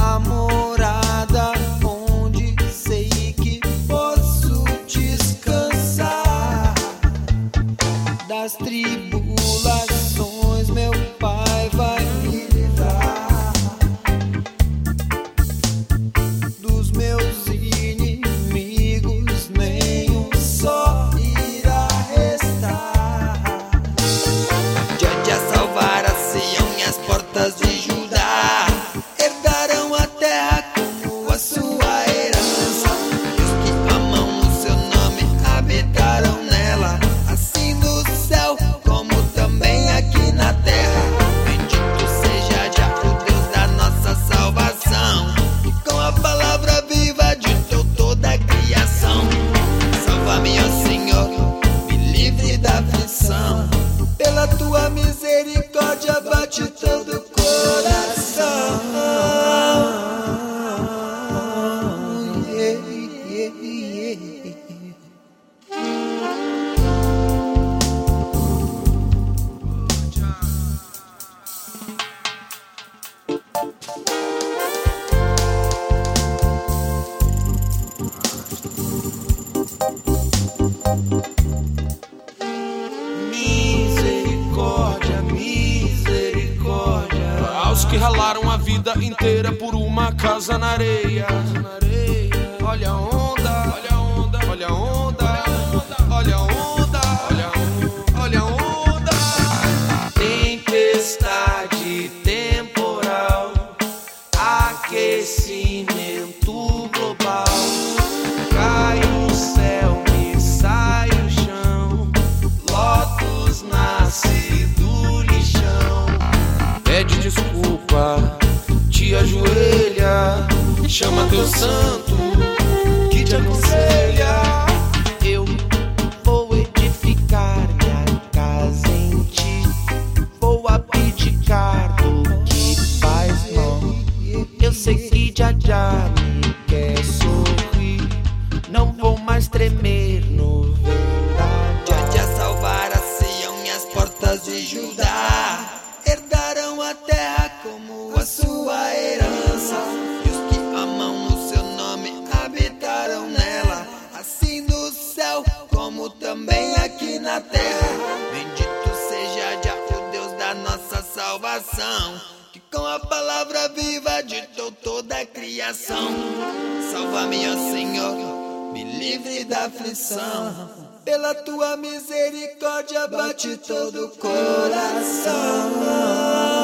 a morada onde sei que posso descansar das tribulações. Meu Pai vai me livrar dos meus inimigos, nenhum só irá restar. Já salvar a Sião e as portas de Judá herdarão a terra como a sua herança. E os que amam o seu nome habitarão nela, assim no céu como também aqui na terra. Bendito seja já o Deus da nossa salvação, e com a palavra viva ditou toda a criação. Salva-me, ó Senhor, me livre da aflição, pela tua misericórdia bate todo o coração. Yeah, yeah, yeah. Misericórdia, misericórdia aos que ralaram a vida inteira por uma casa na areia. Olha a onda, olha a onda, olha a onda, olha a onda, olha a onda. tempestade, temporal, aquecimento global. Cai o céu, me sai o chão, Lotus nasce do lixão. Pede desculpa, te ajoelha, chama teu santo que te aconselha. Eu vou edificar minha casa em ti, vou abdicar do que faz mal. Eu sei que já me quer sorrir, não vou mais tremer no vendaval. Já salvar a Sião e as portas de Judá herdarão a terra como a sua herança. E os que amam o seu nome habitarão nela, assim no céu como também aqui na terra. Bendito seja já o Deus da nossa salvação, que com a palavra viva ditou toda a criação. Salva-me, ó Senhor, me livre da aflição, pela tua misericórdia bate todo o coração.